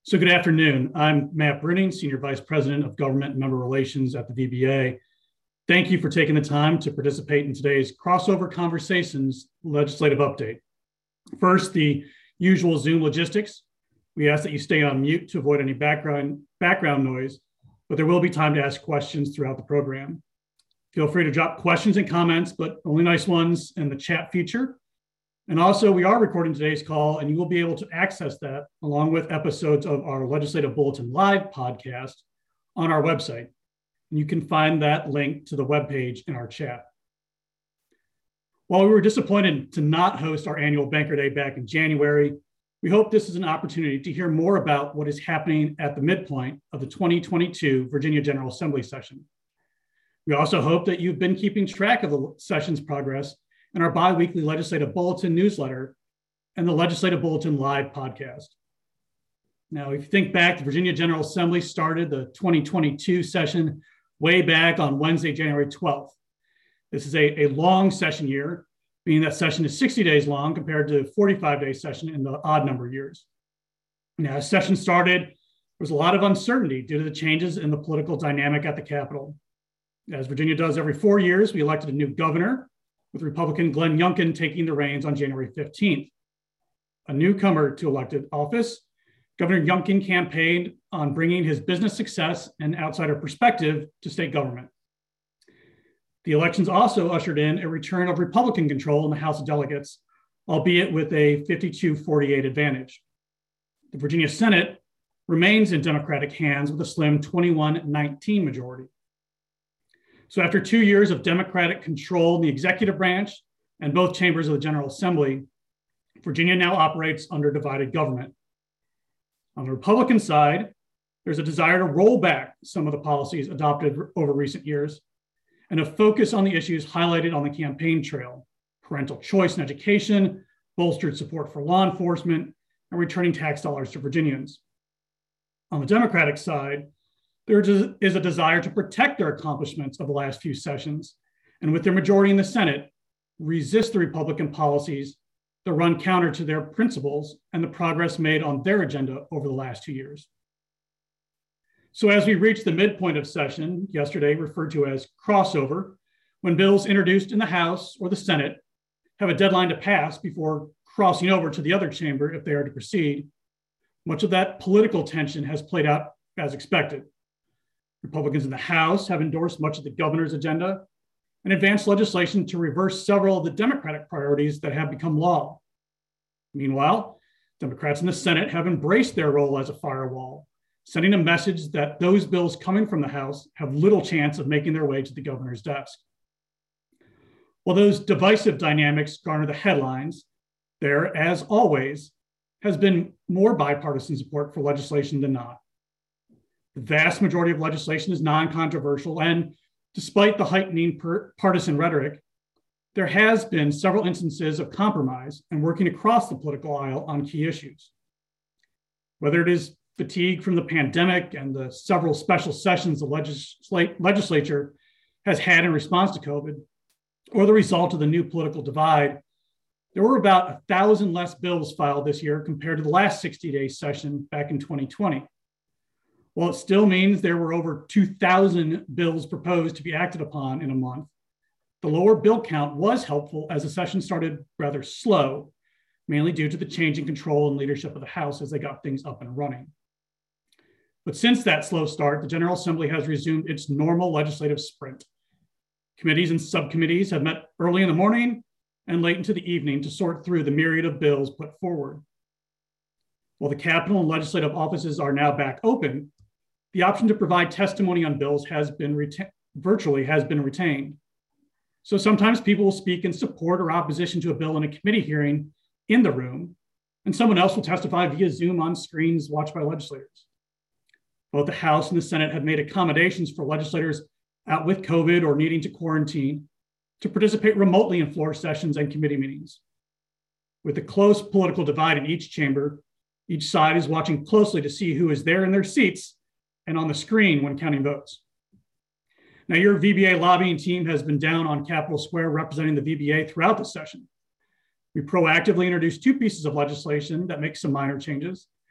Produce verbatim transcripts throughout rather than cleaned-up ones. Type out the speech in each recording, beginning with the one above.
So good afternoon. I'm Matt Brinning, Senior Vice President of Government and Member Relations at the V B A. Thank you for taking the time to participate in today's Crossover Conversations legislative update. First, the usual Zoom logistics. We ask that you stay on mute to avoid any background, background noise, but there will be time to ask questions throughout the program. Feel free to drop questions and comments, but only nice ones in the chat feature. And also, we are recording today's call, and you will be able to access that along with episodes of our Legislative Bulletin Live podcast on our website. And you can find that link to the webpage in our chat. While we were disappointed to not host our annual Banker Day back in January, we hope this is an opportunity to hear more about what is happening at the midpoint of the twenty twenty-two Virginia General Assembly session. We also hope that you've been keeping track of the session's progress in our bi-weekly Legislative Bulletin newsletter and the Legislative Bulletin Live podcast. Now, if you think back, the Virginia General Assembly started the twenty twenty-two session way back on Wednesday, January twelfth. This is a, a long session year, meaning that session is sixty days long compared to forty-five day session in the odd number years. Now, as session started, there was a lot of uncertainty due to the changes in the political dynamic at the Capitol. As Virginia does every four years, we elected a new governor, with Republican Glenn Youngkin taking the reins on January fifteenth. A newcomer to elected office, Governor Youngkin campaigned on bringing his business success and outsider perspective to state government. The elections also ushered in a return of Republican control in the House of Delegates, albeit with a fifty-two forty-eight advantage. The Virginia Senate remains in Democratic hands with a slim twenty-one nineteen majority. So after two years of Democratic control in the executive branch and both chambers of the General Assembly, Virginia now operates under divided government. On the Republican side, there's a desire to roll back some of the policies adopted over recent years and a focus on the issues highlighted on the campaign trail: parental choice in education, bolstered support for law enforcement, and returning tax dollars to Virginians. On the Democratic side, there is a desire to protect their accomplishments of the last few sessions, and with their majority in the Senate, resist the Republican policies that run counter to their principles and the progress made on their agenda over the last two years. So as we reach the midpoint of session, yesterday referred to as crossover, when bills introduced in the House or the Senate have a deadline to pass before crossing over to the other chamber if they are to proceed, much of that political tension has played out as expected. Republicans in the House have endorsed much of the governor's agenda and advanced legislation to reverse several of the Democratic priorities that have become law. Meanwhile, Democrats in the Senate have embraced their role as a firewall, sending a message that those bills coming from the House have little chance of making their way to the governor's desk. While those divisive dynamics garner the headlines, there, as always, has been more bipartisan support for legislation than not. The vast majority of legislation is non-controversial, and despite the heightening per- partisan rhetoric, there has been several instances of compromise and working across the political aisle on key issues. Whether it is fatigue from the pandemic and the several special sessions the legisl- legislature has had in response to COVID, or the result of the new political divide, there were about a thousand less bills filed this year compared to the last sixty day session back in twenty twenty. While it still means there were over two thousand bills proposed to be acted upon in a month, the lower bill count was helpful as the session started rather slow, mainly due to the change in control and leadership of the House as they got things up and running. But since that slow start, the General Assembly has resumed its normal legislative sprint. Committees and subcommittees have met early in the morning and late into the evening to sort through the myriad of bills put forward. While the Capitol and legislative offices are now back open, the option to provide testimony on bills has been reta- virtually has been retained. So sometimes people will speak in support or opposition to a bill in a committee hearing in the room, and someone else will testify via Zoom on screens watched by legislators. Both the House and the Senate have made accommodations for legislators out with COVID or needing to quarantine to participate remotely in floor sessions and committee meetings. With the close political divide in each chamber, each side is watching closely to see who is there in their seats and on the screen when counting votes. Now, your V B A lobbying team has been down on Capitol Square representing the V B A throughout the session. We proactively introduced two pieces of legislation that make some minor changes,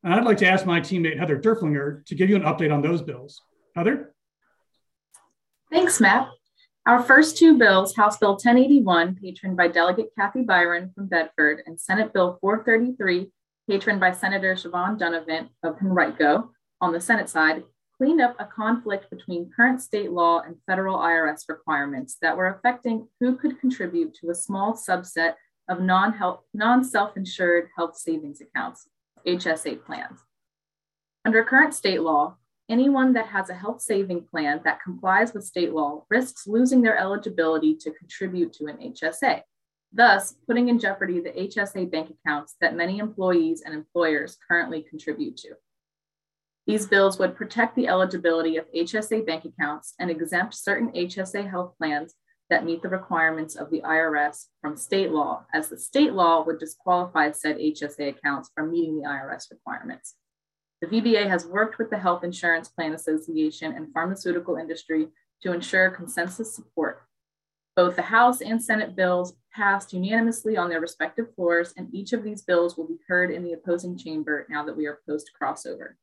And I'd like to ask my teammate, Heather Derflinger, to give you an update on those bills. Heather? Thanks, Matt. Our first two bills, House Bill ten eighty-one, patroned by Delegate Kathy Byron from Bedford, and Senate Bill four thirty-three, patroned by Senator Siobhan Dunavant of Henrico on the Senate side, cleaned up a conflict between current state law and federal I R S requirements that were affecting who could contribute to a small subset of non-health, non-self-insured health savings accounts, H S A plans. Under current state law, anyone that has a health saving plan that complies with state law risks losing their eligibility to contribute to an H S A, thus putting in jeopardy the H S A bank accounts that many employees and employers currently contribute to. These bills would protect the eligibility of H S A bank accounts and exempt certain H S A health plans that meet the requirements of the I R S from state law, as the state law would disqualify said H S A accounts from meeting the I R S requirements. The V B A has worked with the Health Insurance Plan Association and pharmaceutical industry to ensure consensus support. Both the House and Senate bills passed unanimously on their respective floors, and each of these bills will be heard in the opposing chamber now that we are post crossover.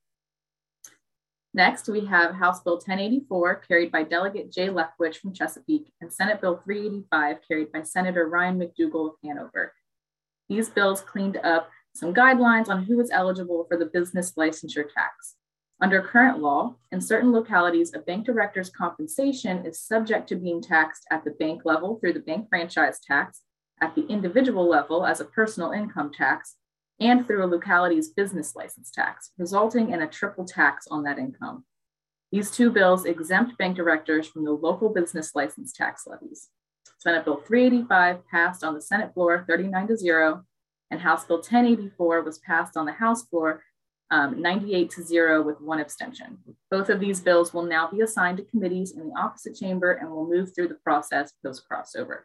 Next, we have House Bill ten eighty-four, carried by Delegate Jay Lefkowitz from Chesapeake, and Senate Bill three eighty-five, carried by Senator Ryan McDougall of Hanover. These bills cleaned up some guidelines on who is eligible for the business licensure tax. Under current law, in certain localities, a bank director's compensation is subject to being taxed at the bank level through the bank franchise tax, at the individual level as a personal income tax, and through a locality's business license tax, resulting in a triple tax on that income. These two bills exempt bank directors from the local business license tax levies. Senate Bill three eighty-five passed on the Senate floor thirty-nine to zero, and House Bill ten eighty-four was passed on the House floor um, ninety-eight to zero with one abstention. Both of these bills will now be assigned to committees in the opposite chamber and will move through the process post crossover.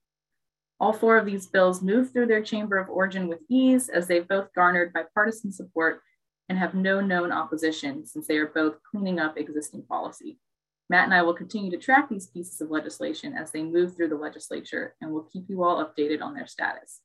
All four of these bills move through their chamber of origin with ease, as they've both garnered bipartisan support and have no known opposition, since they are both cleaning up existing policy. Matt and I will continue to track these pieces of legislation as they move through the legislature, and we'll keep you all updated on their status.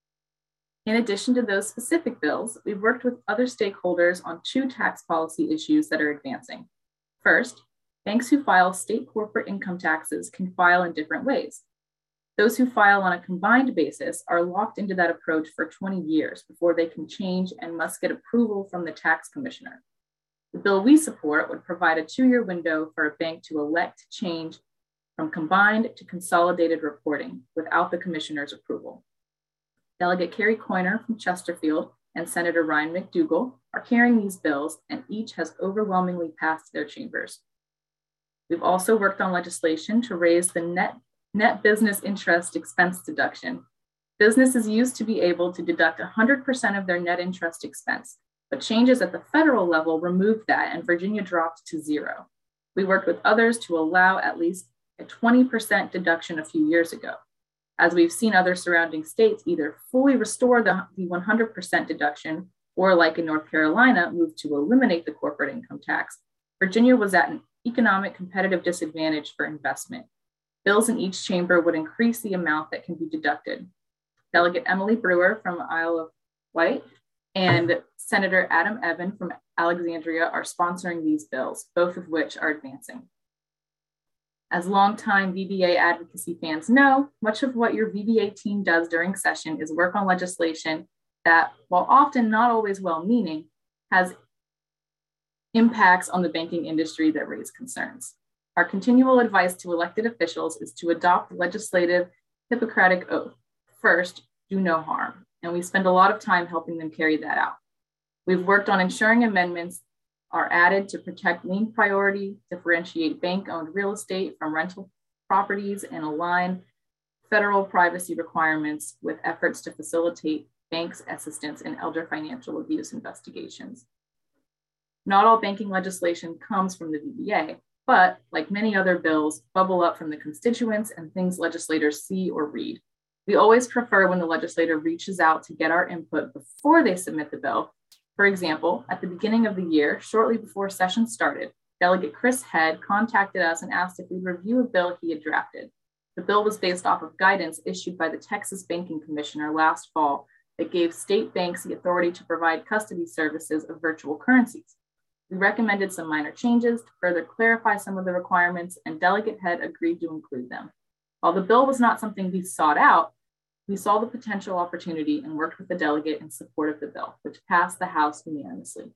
In addition to those specific bills, we've worked with other stakeholders on two tax policy issues that are advancing. First, banks who file state corporate income taxes can file in different ways. Those who file on a combined basis are locked into that approach for twenty years before they can change and must get approval from the tax commissioner. The bill we support would provide a two-year window for a bank to elect to change from combined to consolidated reporting without the commissioner's approval. Delegate Carrie Coyner from Chesterfield and Senator Ryan McDougall are carrying these bills, and each has overwhelmingly passed their chambers. We've also worked on legislation to raise the net Net business interest expense deduction. Businesses used to be able to deduct one hundred percent of their net interest expense, but changes at the federal level removed that, and Virginia dropped to zero. We worked with others to allow at least a twenty percent deduction a few years ago. As we've seen other surrounding states either fully restore the, the one hundred percent deduction, or like in North Carolina, move to eliminate the corporate income tax, Virginia was at an economic competitive disadvantage for investment. Bills in each chamber would increase the amount that can be deducted. Delegate Emily Brewer from Isle of Wight and Senator Adam Evan from Alexandria are sponsoring these bills, both of which are advancing. As longtime V B A advocacy fans know, much of what your V B A team does during session is work on legislation that, while often not always well-meaning, has impacts on the banking industry that raise concerns. Our continual advice to elected officials is to adopt the legislative Hippocratic oath. First, do no harm. And we spend a lot of time helping them carry that out. We've worked on ensuring amendments are added to protect lien priority, differentiate bank-owned real estate from rental properties, and align federal privacy requirements with efforts to facilitate banks' assistance in elder financial abuse investigations. Not all banking legislation comes from the V B A, but like many other bills, bubble up from the constituents and things legislators see or read. We always prefer when the legislator reaches out to get our input before they submit the bill. For example, at the beginning of the year, shortly before session started, Delegate Chris Head contacted us and asked if we'd review a bill he had drafted. The bill was based off of guidance issued by the Texas Banking Commissioner last fall that gave state banks the authority to provide custody services of virtual currencies. We recommended some minor changes to further clarify some of the requirements, and Delegate Head agreed to include them. While the bill was not something we sought out, we saw the potential opportunity and worked with the delegate in support of the bill, which passed the House unanimously.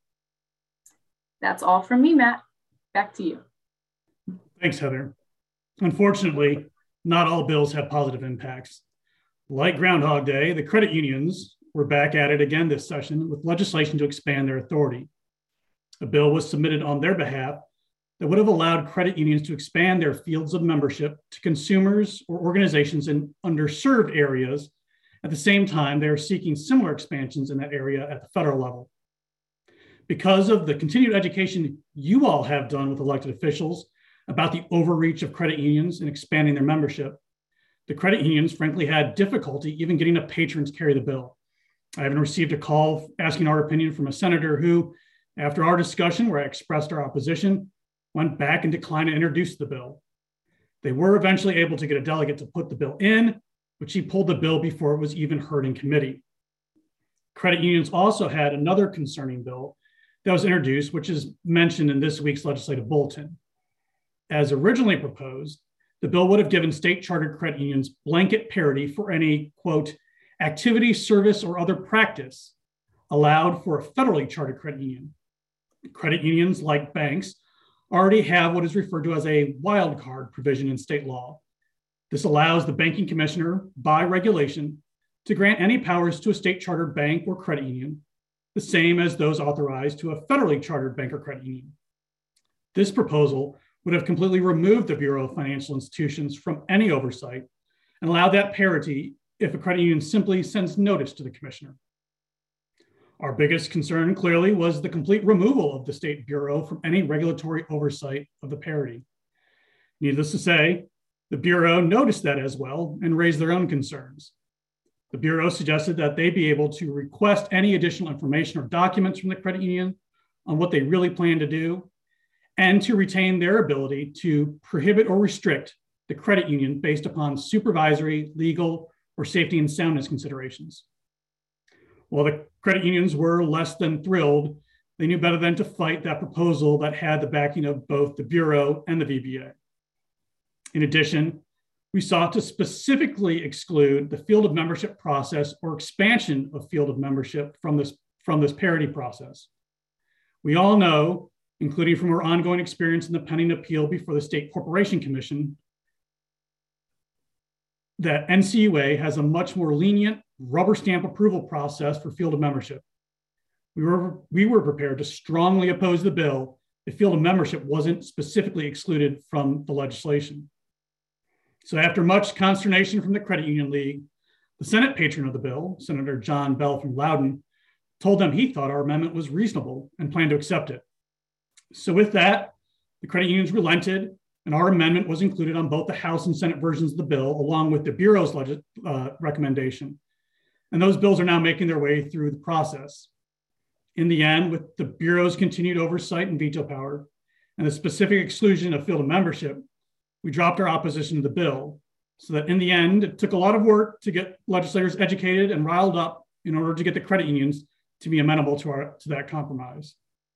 That's all from me, Matt. Back to you. Thanks, Heather. Unfortunately, not all bills have positive impacts. Like Groundhog Day, the credit unions were back at it again this session with legislation to expand their authority. A bill was submitted on their behalf that would have allowed credit unions to expand their fields of membership to consumers or organizations in underserved areas. At the same time, they are seeking similar expansions in that area at the federal level. Because of the continued education you all have done with elected officials about the overreach of credit unions and expanding their membership, the credit unions frankly had difficulty even getting a patron to carry the bill. I haven't received a call asking our opinion from a senator who, after our discussion where I expressed our opposition, went back and declined to introduce the bill. They were eventually able to get a delegate to put the bill in, but she pulled the bill before it was even heard in committee. Credit unions also had another concerning bill that was introduced, which is mentioned in this week's legislative bulletin. As originally proposed, the bill would have given state chartered credit unions blanket parity for any, quote, activity, service, or other practice allowed for a federally chartered credit union. Credit unions, like banks, already have what is referred to as a wild card provision in state law. This allows the banking commissioner, by regulation, to grant any powers to a state chartered bank or credit union, the same as those authorized to a federally chartered bank or credit union. This proposal would have completely removed the Bureau of Financial Institutions from any oversight and allowed that parity if a credit union simply sends notice to the commissioner. Our biggest concern clearly was the complete removal of the State Bureau from any regulatory oversight of the parity. Needless to say, the Bureau noticed that as well and raised their own concerns. The Bureau suggested that they be able to request any additional information or documents from the credit union on what they really plan to do, and to retain their ability to prohibit or restrict the credit union based upon supervisory, legal, or safety and soundness considerations. While the credit unions were less than thrilled, they knew better than to fight that proposal that had the backing of both the Bureau and the V B A. In addition, we sought to specifically exclude the field of membership process or expansion of field of membership from this, from this parity process. We all know, including from our ongoing experience in the pending appeal before the State Corporation Commission, that N C U A has a much more lenient rubber stamp approval process for field of membership. We were, we were prepared to strongly oppose the bill if field of membership wasn't specifically excluded from the legislation. So after much consternation from the Credit Union League, the Senate patron of the bill, Senator John Bell from Loudoun, told them he thought our amendment was reasonable and planned to accept it. So with that, the credit unions relented, and our amendment was included on both the House and Senate versions of the bill, along with the Bureau's legis- uh, recommendation. And those bills are now making their way through the process. In the end, with the Bureau's continued oversight and veto power and the specific exclusion of field of membership, we dropped our opposition to the bill, so that in the end, it took a lot of work to get legislators educated and riled up in order to get the credit unions to be amenable to, our, to that compromise.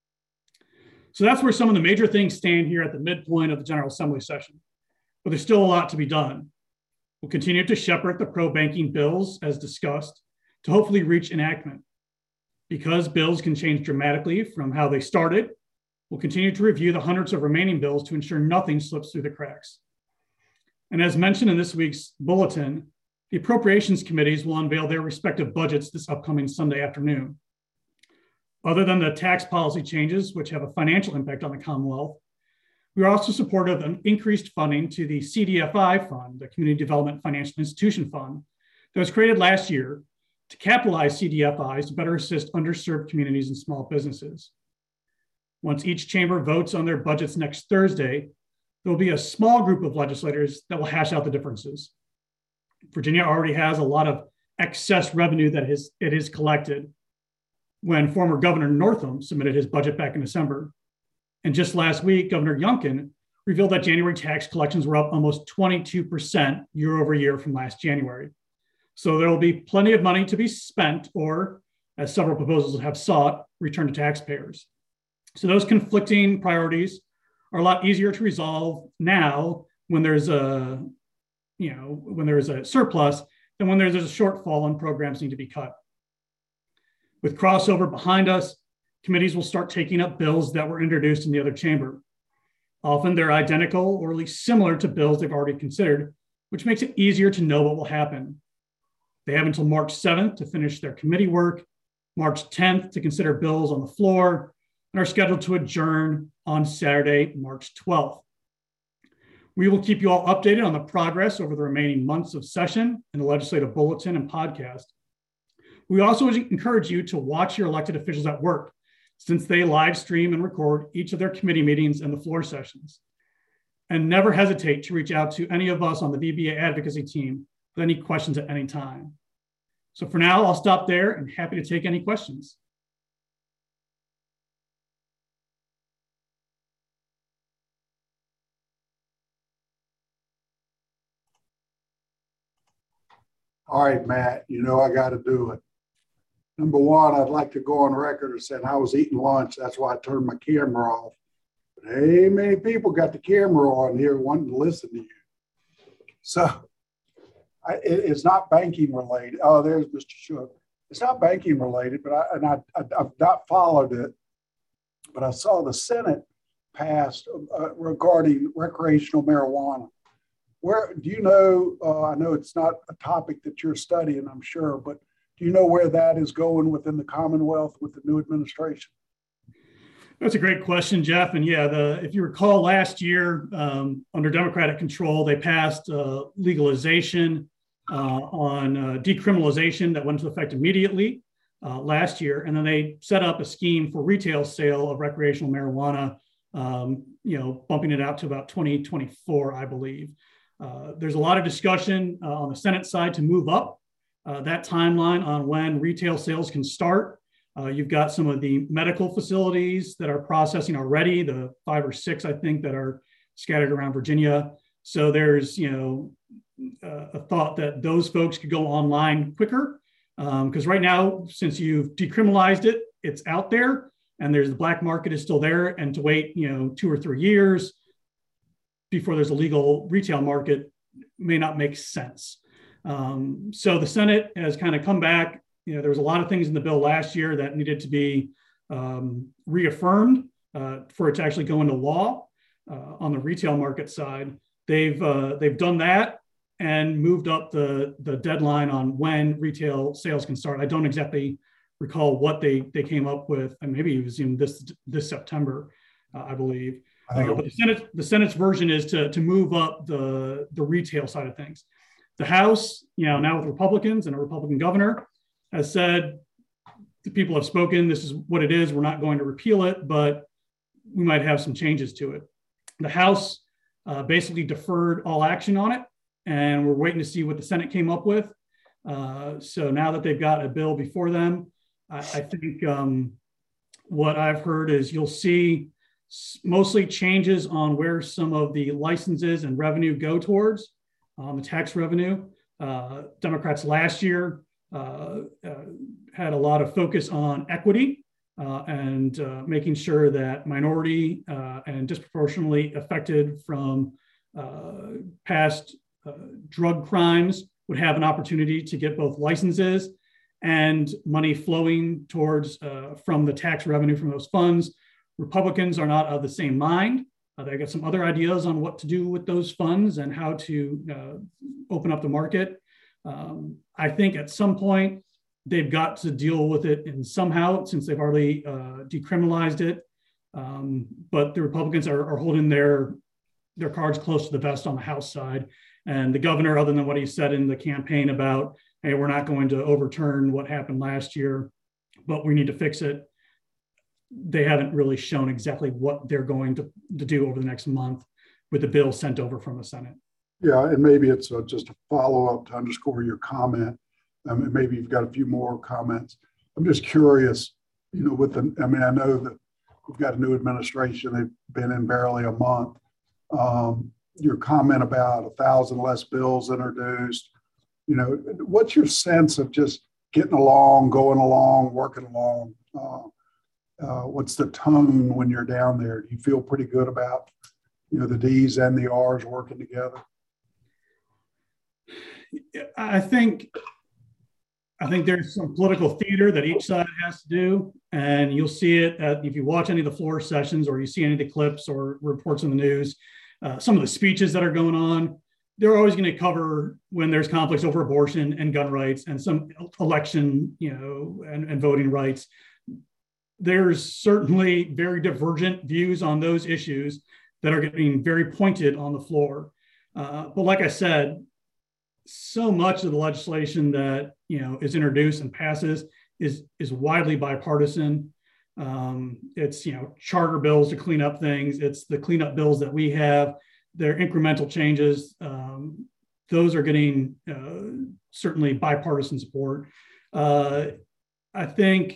So that's where some of the major things stand here at the midpoint of the General Assembly session, but there's still a lot to be done. We'll continue to shepherd the pro-banking bills as discussed to hopefully reach enactment. Because bills can change dramatically from how they started, we'll continue to review the hundreds of remaining bills to ensure nothing slips through the cracks. And as mentioned in this week's bulletin, the appropriations committees will unveil their respective budgets this upcoming Sunday afternoon. Other than the tax policy changes, which have a financial impact on the Commonwealth, we are also supportive of increased funding to the C D F I Fund, the Community Development Financial Institution Fund, that was created last year to capitalize C D F Is to better assist underserved communities and small businesses. Once each chamber votes on their budgets next Thursday, there will be a small group of legislators that will hash out the differences. Virginia already has a lot of excess revenue that it has collected when former Governor Northam submitted his budget back in December. And just last week, Governor Youngkin revealed that January tax collections were up almost twenty-two percent year over year from last January. So there will be plenty of money to be spent, or as several proposals have sought, return to taxpayers. So those conflicting priorities are a lot easier to resolve now when there's a, you know, when there is a surplus than when there's a shortfall and programs need to be cut. With crossover behind us, committees will start taking up bills that were introduced in the other chamber. Often they're identical or at least similar to bills they've already considered, which makes it easier to know what will happen. They have until March seventh to finish their committee work, March tenth to consider bills on the floor, and are scheduled to adjourn on Saturday, March twelfth. We will keep you all updated on the progress over the remaining months of session in the legislative bulletin and podcast. We also encourage you to watch your elected officials at work, since they live stream and record each of their committee meetings and the floor sessions. And never hesitate to reach out to any of us on the V B A advocacy team with any questions at any time. So for now, I'll stop there and happy to take any questions. All right, Matt, you know I got to do it. Number one, I'd like to go on record as saying I was eating lunch. That's why I turned my camera off. But hey, many people got the camera on here wanting to listen to you. So I, it, it's not banking related. Oh, there's Mister Shook. It's not banking related, but I, and I, I, I've not followed it. But I saw the Senate passed uh, regarding recreational marijuana. Where do you know? Uh, I know it's not a topic that you're studying, I'm sure, but do you know where that is going within the Commonwealth with the new administration? That's a great question, Jeff. And yeah, the, if you recall last year, um, under Democratic control, they passed uh, legalization uh, on uh, decriminalization that went into effect immediately uh, last year. And then they set up a scheme for retail sale of recreational marijuana, um, you know, bumping it out to about twenty twenty-four, I believe. Uh, there's a lot of discussion uh, on the Senate side to move up uh, that timeline on when retail sales can start. Uh, you've got some of the medical facilities that are processing already, the five or six, I think, that are scattered around Virginia. So there's, you know, uh, a thought that those folks could go online quicker. Because um, right now, since you've decriminalized it, it's out there and there's the black market is still there. And to wait, you know, two or three years before there's a legal retail market may not make sense. Um, so the Senate has kind of come back. You know, there was a lot of things in the bill last year that needed to be um, reaffirmed uh, for it to actually go into law uh, on the retail market side. They've uh, they've done that and moved up the, the deadline on when retail sales can start. I don't exactly recall what they they came up with, and maybe it was in this this September, uh, I believe. Uh, but the Senate, the Senate's version is to, to move up the, the retail side of things. The House, you know, now with Republicans and a Republican governor, has said the people have spoken. This is what it is. We're not going to repeal it, but we might have some changes to it. The House uh, basically deferred all action on it, and we're waiting to see what the Senate came up with. Uh, so now that they've got a bill before them, I, I think um, what I've heard is you'll see mostly changes on where some of the licenses and revenue go towards on the tax revenue. Uh, Democrats last year uh, uh, had a lot of focus on equity uh, and uh, making sure that minority uh, and disproportionately affected from uh, past uh, drug crimes would have an opportunity to get both licenses and money flowing towards uh, from the tax revenue from those funds. Republicans are not of the same mind. Uh, they got some other ideas on what to do with those funds and how to uh, open up the market. Um, I think at some point they've got to deal with it in somehow, since they've already uh, decriminalized it. Um, but the Republicans are, are holding their, their cards close to the vest on the House side. And the governor, other than what he said in the campaign about, hey, we're not going to overturn what happened last year, but we need to fix it, they haven't really shown exactly what they're going to, to do over the next month with the bill sent over from the Senate. Yeah, and maybe it's a, just a follow-up to underscore your comment. Um, and maybe you've got a few more comments. I'm just curious, you know, with the, I mean, I know that we've got a new administration. They've been in barely a month. Um, your comment about a thousand less bills introduced, you know, what's your sense of just getting along, going along, working along? Uh, uh, what's the tone when you're down there? Do you feel pretty good about, you know, the D's and the R's working together? I think I think there's some political theater that each side has to do, and you'll see it at, if you watch any of the floor sessions or you see any of the clips or reports in the news, uh, some of the speeches that are going on, they're always going to cover when there's conflicts over abortion and gun rights and some election, you know, and, and voting rights. There's certainly very divergent views on those issues that are getting very pointed on the floor. Uh, but like I said, so much of the legislation that, you know, is introduced and passes is is widely bipartisan. Um, it's, you know, charter bills to clean up things. It's the cleanup bills that we have. They're incremental changes. Um, those are getting uh, certainly bipartisan support. Uh, I think,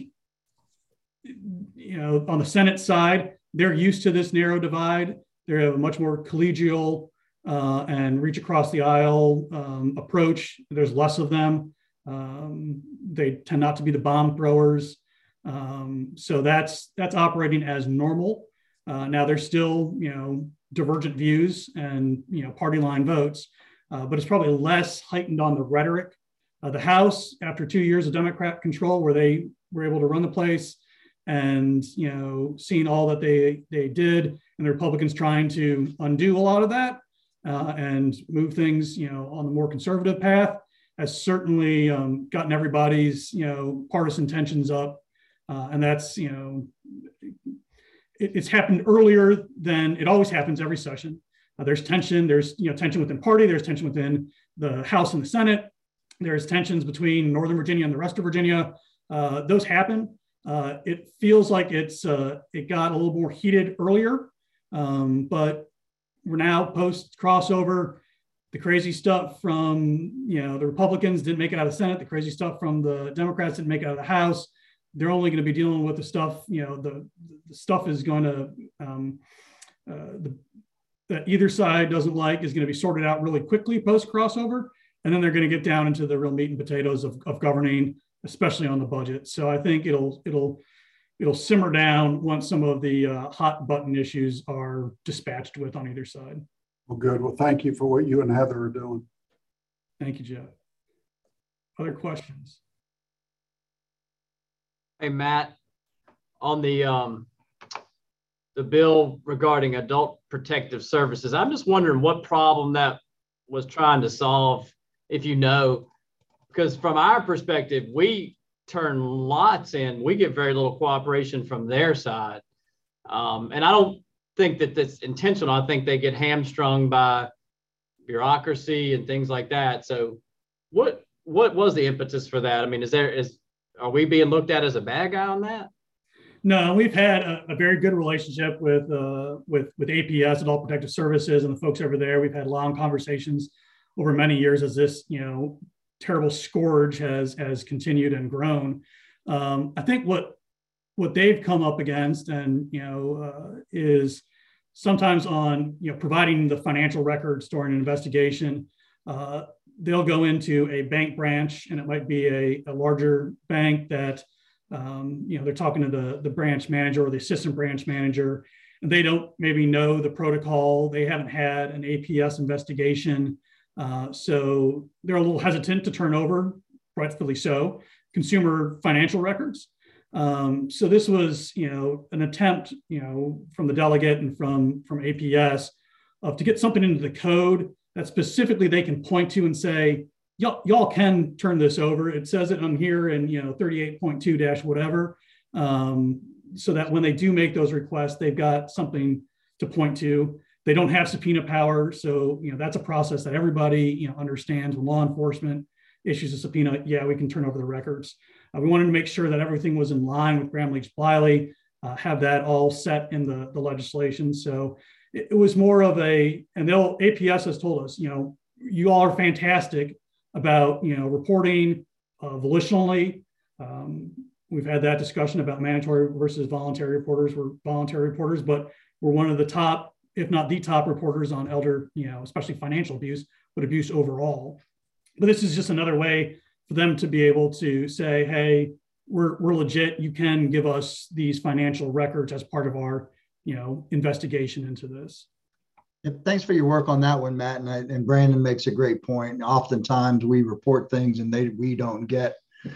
you know, on the Senate side, they're used to this narrow divide. They have a much more collegial Uh, and reach across the aisle um, approach. There's less of them. Um, they tend not to be the bomb throwers. Um, so that's that's operating as normal. Uh, now there's still, you know, divergent views and, you know, party line votes, uh, but it's probably less heightened on the rhetoric. Uh, the House, after two years of Democrat control, where they were able to run the place, and, you know, seeing all that they they did, and the Republicans trying to undo a lot of that. Uh, and move things, you know, on the more conservative path, has certainly um, gotten everybody's, you know, partisan tensions up. Uh, and that's, you know, it, it's happened earlier than it always happens every session. Uh, there's tension, there's, you know, tension within party, there's tension within the House and the Senate. There's tensions between Northern Virginia and the rest of Virginia. Uh, those happen. Uh, it feels like it's, uh, it got a little more heated earlier, um, but we're now post crossover. The crazy stuff from, you know, the Republicans didn't make it out of the Senate. The crazy stuff from the Democrats didn't make it out of the House. They're only going to be dealing with the stuff, you know, the, the stuff is going to, um, uh, the, that either side doesn't like is going to be sorted out really quickly post crossover. And then they're going to get down into the real meat and potatoes of, of governing, especially on the budget. So I think it'll, it'll, it'll simmer down once some of the uh, hot button issues are dispatched with on either side. Well, good. Well, thank you for what you and Heather are doing. Thank you, Jeff. Other questions? Hey, Matt, on the um, the bill regarding adult protective services, I'm just wondering what problem that was trying to solve, if you know, because from our perspective, we turn lots in, we get very little cooperation from their side. Um, and I don't think that that's intentional. I think they get hamstrung by bureaucracy and things like that. So what what was the impetus for that? I mean, is there, is, are we being looked at as a bad guy on that? No, we've had a, a very good relationship with, uh, with, with A P S, Adult Protective Services, and the folks over there. We've had long conversations over many years as this, you know, terrible scourge has has continued and grown. Um, I think what what they've come up against, and you know, uh, is sometimes on, you know, providing the financial records during an investigation. Uh, they'll go into a bank branch, and it might be a, a larger bank that um, you know, they're talking to the the branch manager or the assistant branch manager, and they don't maybe know the protocol. They haven't had an A P S investigation. Uh, so they're a little hesitant to turn over, rightfully so, consumer financial records. Um, so this was, you know, an attempt, you know, from the delegate and from, from A P S of to get something into the code that specifically they can point to and say, y'all, y'all can turn this over. It says it on here in, you know, thirty-eight point two dash whatever. Um, so that when they do make those requests, they've got something to point to. They don't have subpoena power. So, you know, that's a process that everybody, you know, understands. When law enforcement issues a subpoena, yeah, we can turn over the records. Uh, we wanted to make sure that everything was in line with Gramm-Leach-Bliley, uh, have that all set in the, the legislation. So it, it was more of a, and they'll, A P S has told us, you know, you all are fantastic about, you know, reporting uh, volitionally. Um, we've had that discussion about mandatory versus voluntary reporters. We're voluntary reporters, but we're one of the top, if not the top reporters on elder, you know, especially financial abuse, but abuse overall. but this is just another way for them to be able to say, hey, we're, we're legit. You can give us these financial records as part of our, you know, investigation into this. Yep, thanks for your work on that one, Matt. And, I, and Brandon makes a great point. Oftentimes we report things and they we don't get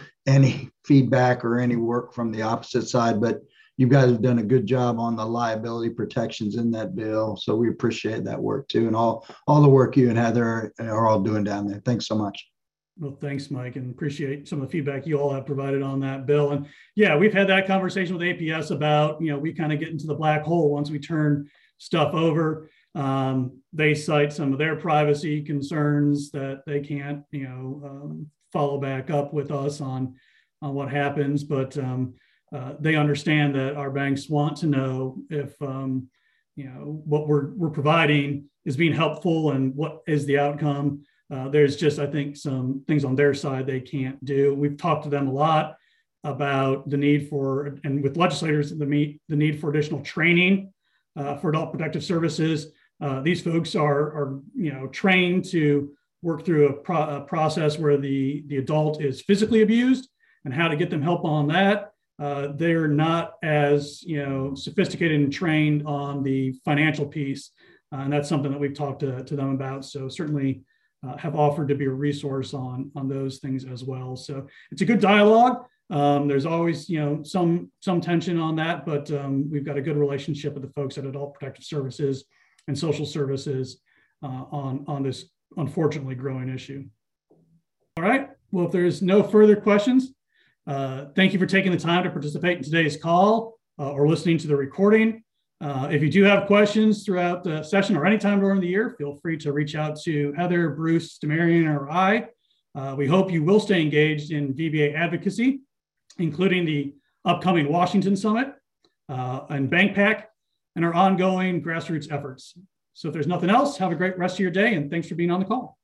any feedback or any work from the opposite side, but you guys have done a good job on the liability protections in that bill. So we appreciate that work too. And all, all the work you and Heather are all doing down there. Thanks so much. Well, thanks, Mike, and appreciate some of the feedback you all have provided on that bill. And yeah, we've had that conversation with A P S about, you know, we kind of get into the black hole once we turn stuff over. Um, they cite some of their privacy concerns that they can't, you know, um, follow back up with us on, on what happens. But um, uh, they understand that our banks want to know if, um, you know, what we're, we're providing is being helpful and what is the outcome. Uh, there's just, I think, some things on their side they can't do. We've talked to them a lot about the need for, and with legislators, the, meet, the need for additional training uh, for adult protective services. Uh, these folks are, are, you know, trained to work through a, pro- a process where the, the adult is physically abused and how to get them help on that. Uh, they're not as, you know, sophisticated and trained on the financial piece. Uh, and that's something that we've talked to, to them about. So certainly, Uh, have offered to be a resource on, on those things as well. So it's a good dialogue. Um, there's always, you know, some, some tension on that, but um, we've got a good relationship with the folks at Adult Protective Services and Social Services uh, on, on this unfortunately growing issue. All right. Well, if there's no further questions, uh, thank you for taking the time to participate in today's call uh, or listening to the recording. Uh, if you do have questions throughout the session or anytime during the year, feel free to reach out to Heather, Bruce, Demarion, or I. Uh, we hope you will stay engaged in V B A advocacy, including the upcoming Washington Summit uh, and BankPAC and our ongoing grassroots efforts. So if there's nothing else, have a great rest of your day, and thanks for being on the call.